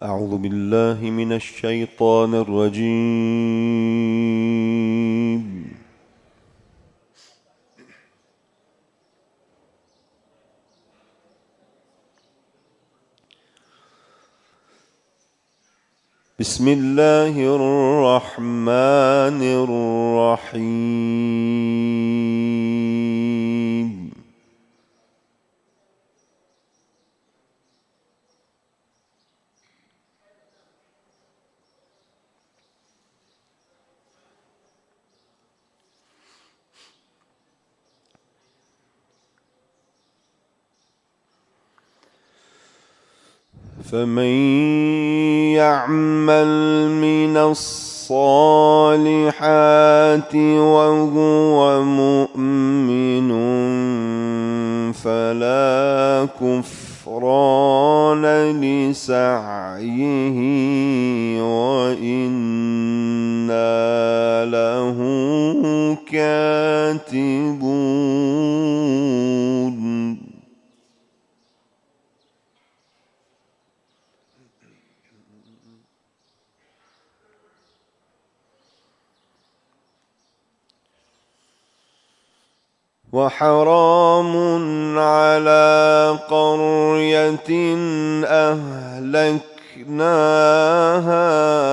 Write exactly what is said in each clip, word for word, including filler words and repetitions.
أعوذ بالله من الشيطان الرجيم. بسم الله الرحمن الرحيم. فمن يعمل من الصالحات وهو مؤمن فلا كفران لسعيه وإنا له كاتبون. وحرام على قرية أهلكناها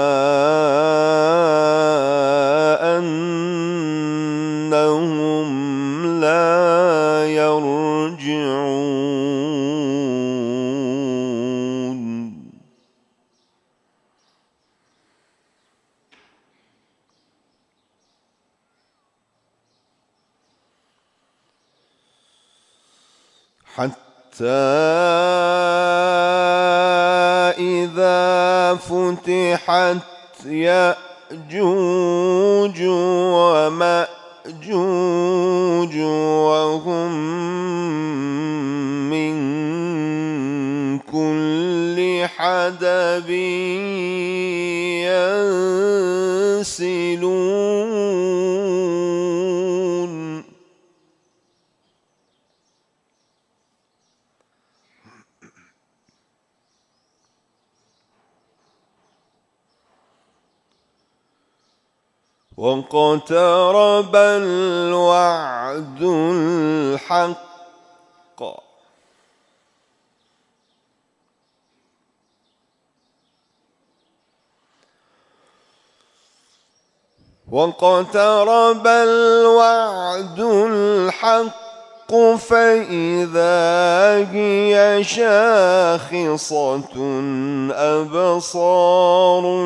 أنهم لا يرجعون. حتى إذا فتحت يأجوج ومأجوج وهم من كل حدب ينسلون. واقترب الوعد الحق واقترب الوعد الحق فإذا هي شاخصة أبصار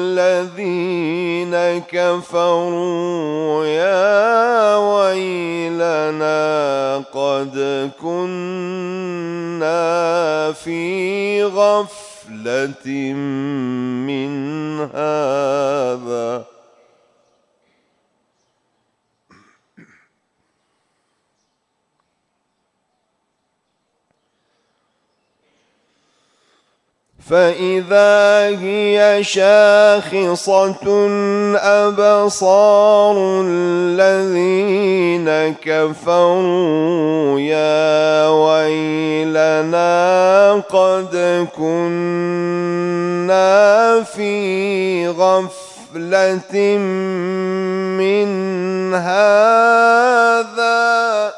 الذين كفروا يا ويلنا قد كنا في غفلة من هذا فإذا هي شاخصة أبصار الذين كفروا يا ويلنا قد كنا في غفلة من هذا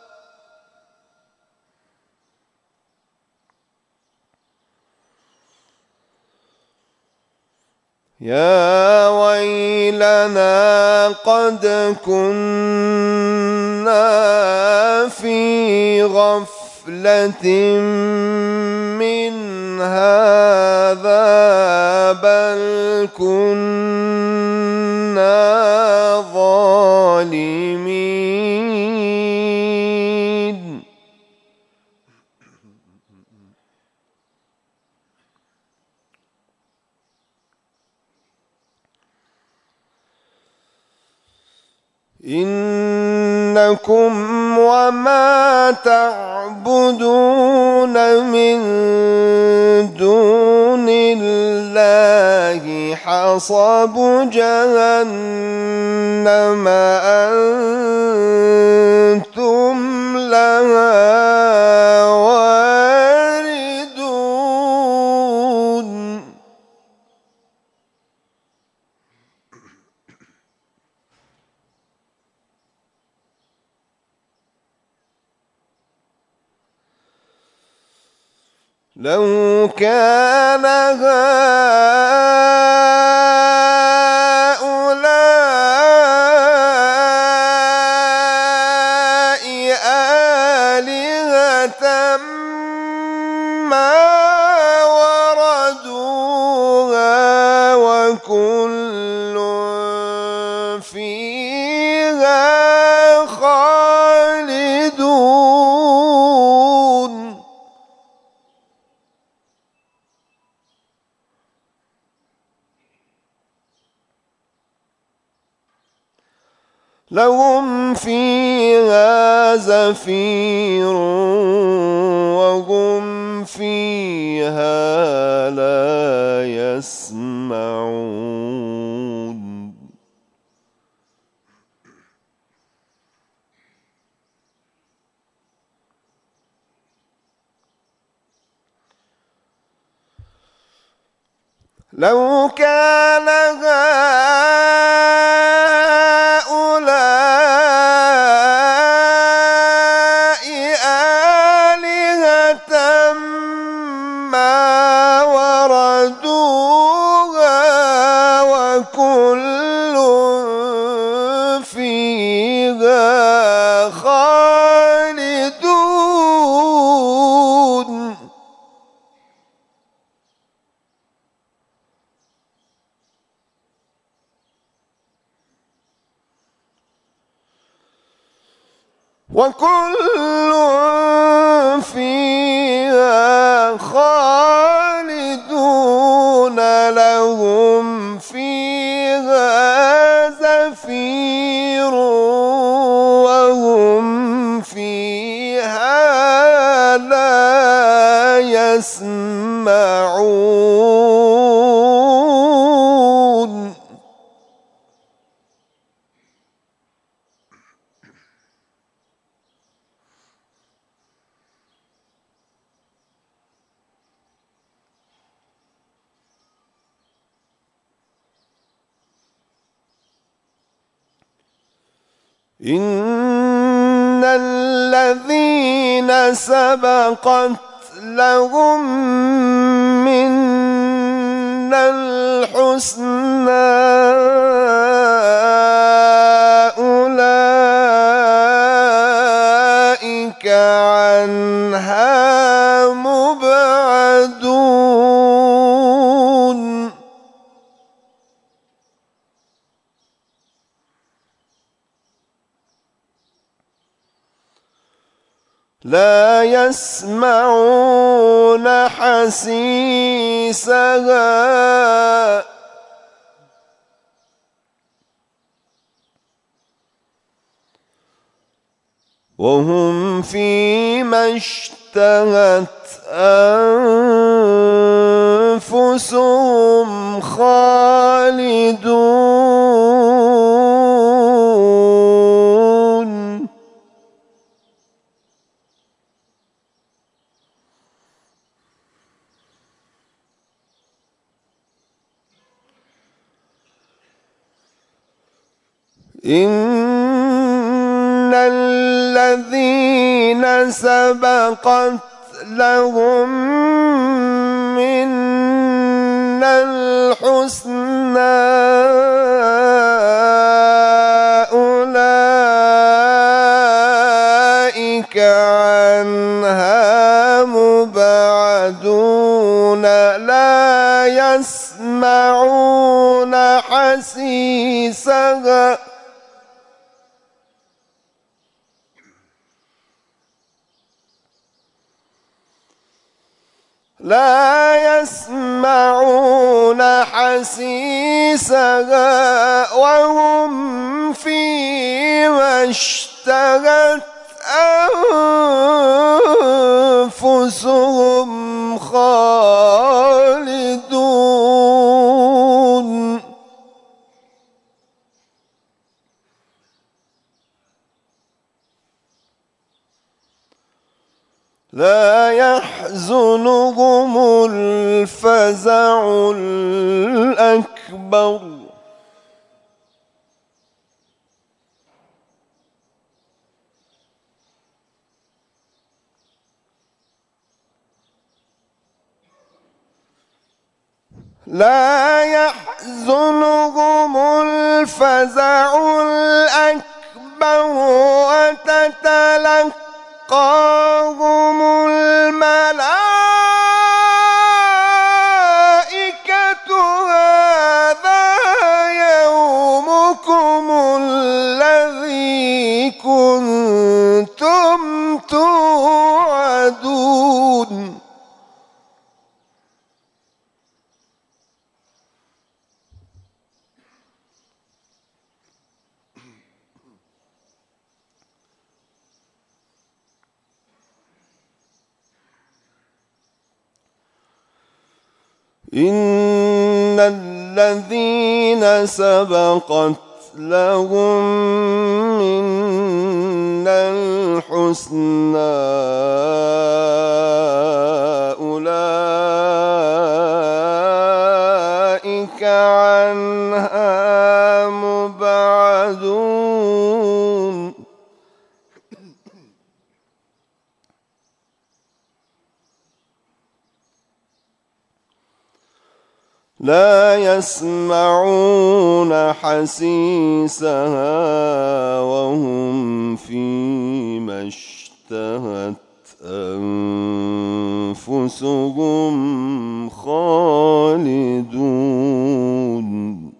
يا ويلنا قد كنا في غفلة من هذا بل كنا ظالمين. إنكم وما تعبدون من دون الله حصب جهنم أنتم لها واردون. لو كان هؤلاء آلهة ما وردوها وكل فيها خالدون. لهم فيها زفير وهم فيها لا يسمعون. لو كان هؤلاء آلهة ما وردوها وكل فيها خالدون. وكل فيها خالدون لهم فيها زفير وهم فيها لا يسمعون. إن الذين سبقت لهم منا الحسنى أولئك عنها مبعدون. لا يسمعون حسيسها وهم فيما اشتهت أنفسهم خالدون. إن الذين سبقت لهم منا الحسنى أولئك عنها مبعدون لا يسمعون حسيسها لا يسمعون حسيسها وهم فيما اشتهت أنفسهم خالدون. لا يحزنهم الفزع الأكبر لا يحزنهم الفزع الأكبر وتتلقاهم الملائكة هذا يومكم الذي كنتم توعدون. إن الذين سبقت لهم منا الحسنى أولئك عنها مبعدون. لا يسمعون حسيسها وهم فيما اشتهت أنفسهم خالدون.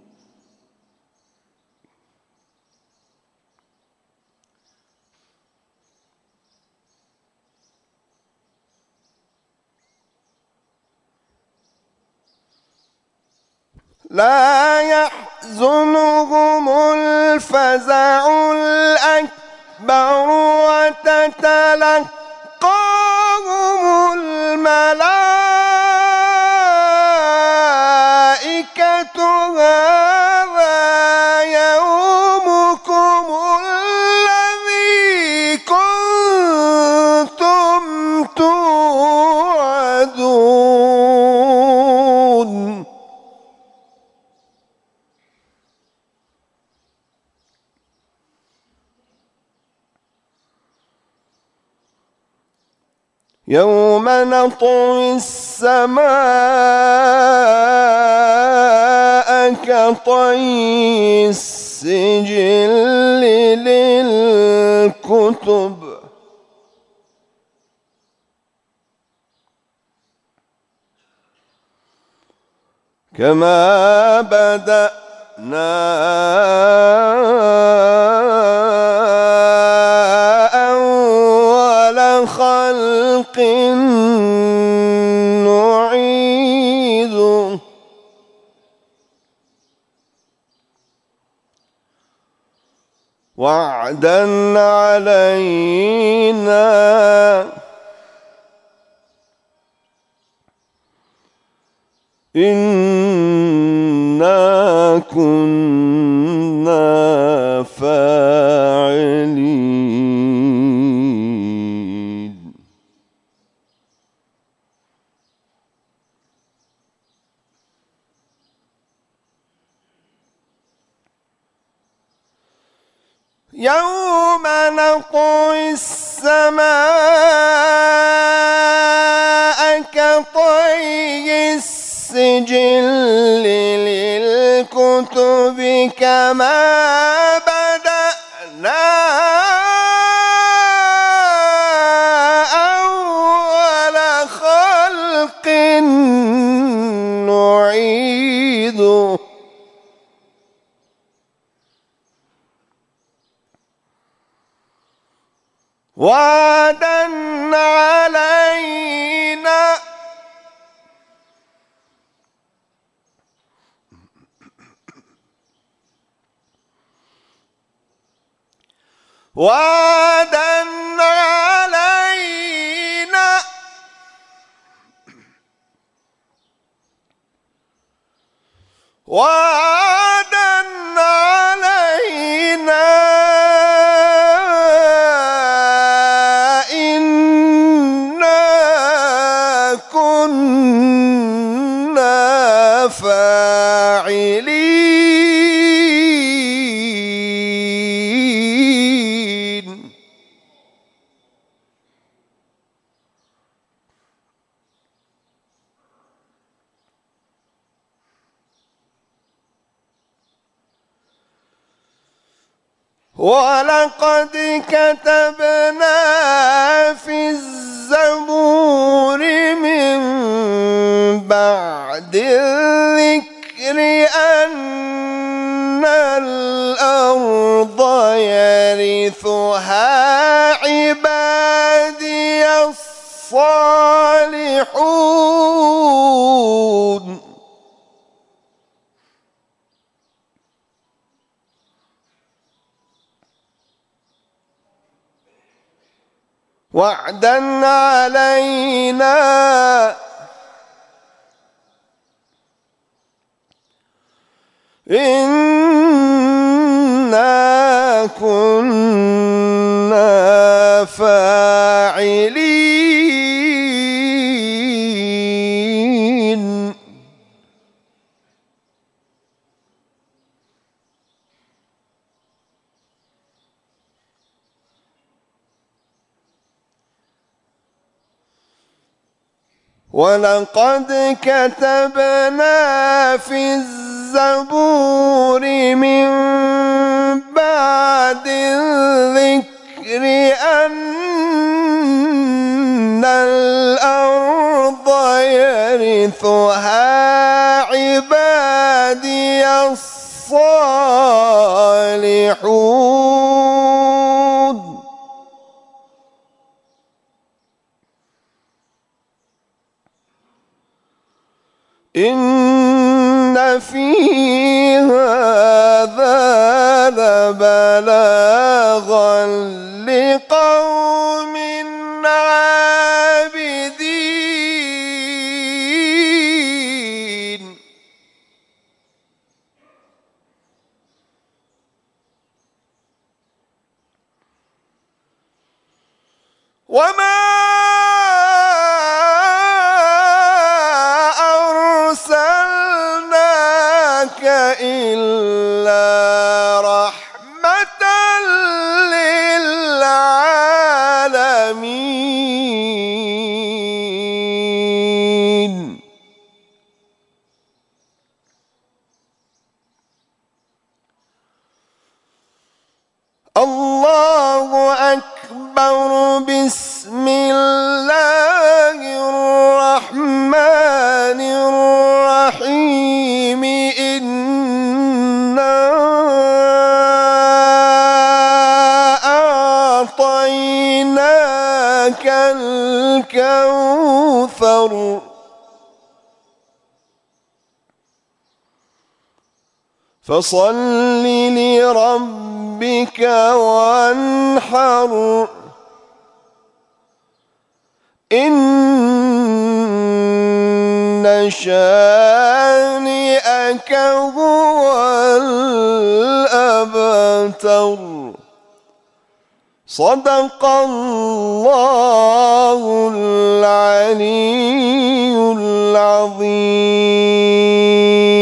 لا يحزنهم الفزع الأكبر وتتلقاهم الملائكة هذا يومكم الذي كنتم توعدون. يوم نطوي السماء كطي السجل للكتب كما بدأنا أول خلق نعيده وعدا علينا إنا كنا فاعلين. يوم نطوي السماء كطي السجل للكتب كما بدأنا أول خلق نعيده وعدا علينا وعدا علينا وعدا علينا إنا كنا فاعلين. ولقد كتبنا في الزبور من بعد الذكر أن الأرض يرثها عبادي الصالحون وعدا علينا إنا كنا فاعلين ولقد كتبنا في الزبور من بعد الذكر أن الأرض يرثها عبادي الصالحون إن في هذا لبلاغا لقوم عابدين وما إلا رحمة للعالمين الله أكبر بسم الله الرحمن الرحيم إنا أعطيناك الكوثر فصل لربك وانحر إن شانئك هو الأبتر صدق الله العلي العظيم.